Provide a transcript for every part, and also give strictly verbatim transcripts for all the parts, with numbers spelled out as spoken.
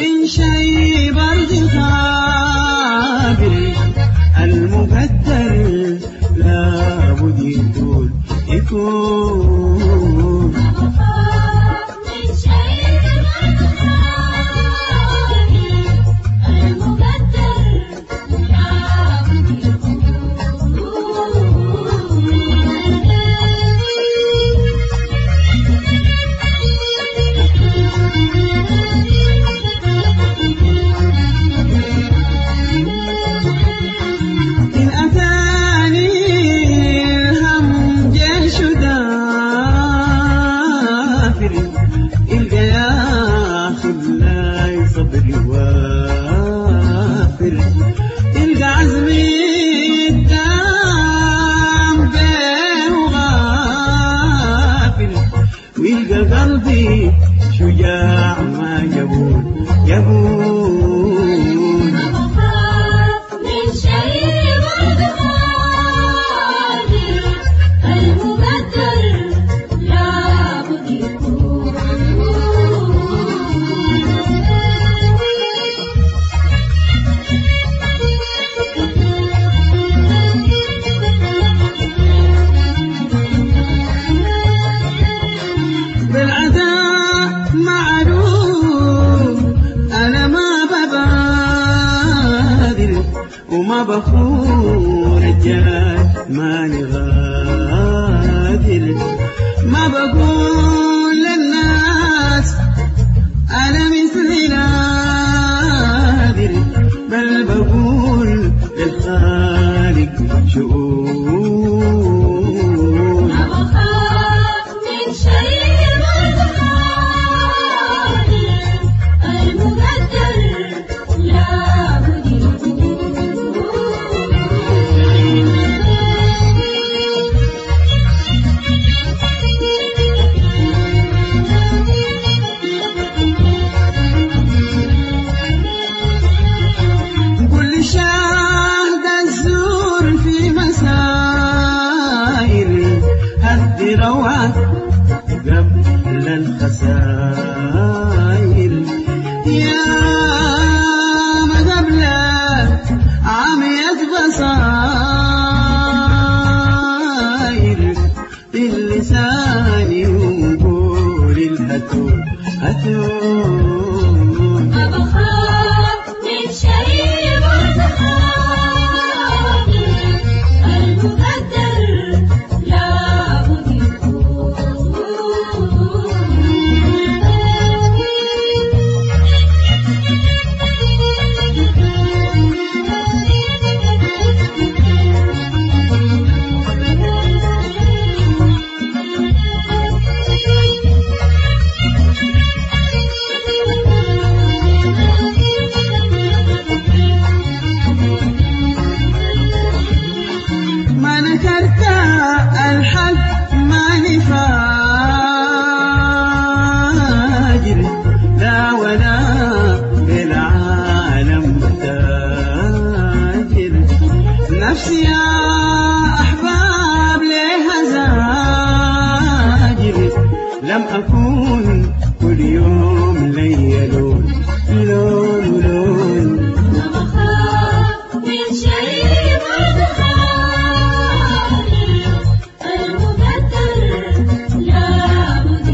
من شيء برد خابر المقدر لابد يكون يكون من شيء برد خابر المقدر لابد يكون تلقى عزمي الدام بين وغافل ويلقى قلبي شجاع ما يبون يبون من شيء برد خابر المقدر لابد يكون بالعداء معروف أنا ما ببادر وما بخون الجهل ماني غادر ما بقول للناس أنا مثل نادر بل بقول للخالق شؤون ما بخاف من شيء برد خابر المقدر لابد يكون كل شاهد الزور في مسائر هدي روعة قبل الخسائر يا ما قبل عميت بصائر باللسان وقول الهتون هتون ما بخاف من شيء برد خابر المقدر لابد يكون ما نكرت الحق ماني فاجر لا ولا بالعالم متاجر نفسي يا أحباب لها زاجر لم أكون كل يوم لي لون لون لون ما بخاف من شيء برد خابر المقدر لابد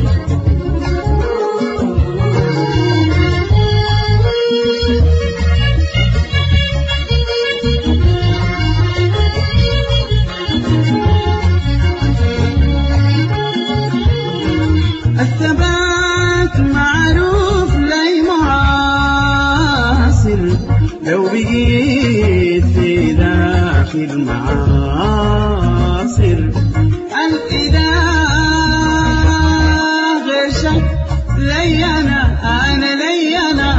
الثبات معروف لي معاصر لو بقيت في داخل معاصر الإله غير شك لي أنا أنا لي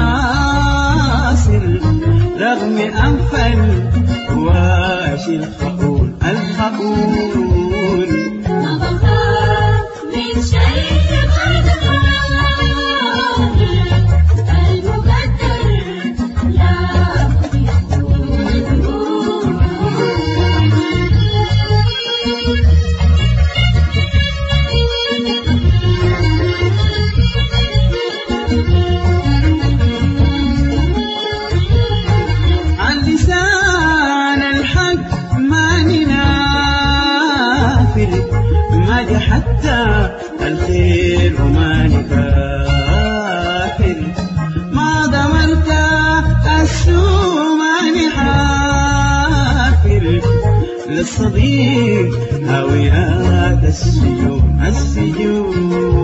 ناصر رغم أنف الواشي الخؤون الخؤون ما بخاف من شيء برد خابر المقدر لابد يكون الصديق هاويات السجون السجون